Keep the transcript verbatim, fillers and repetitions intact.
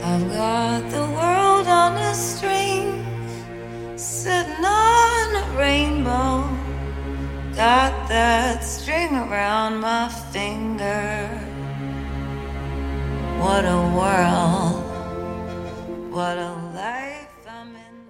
I've got the world on a string, sitting on a rainbow. Got that string around my finger. What a world, what a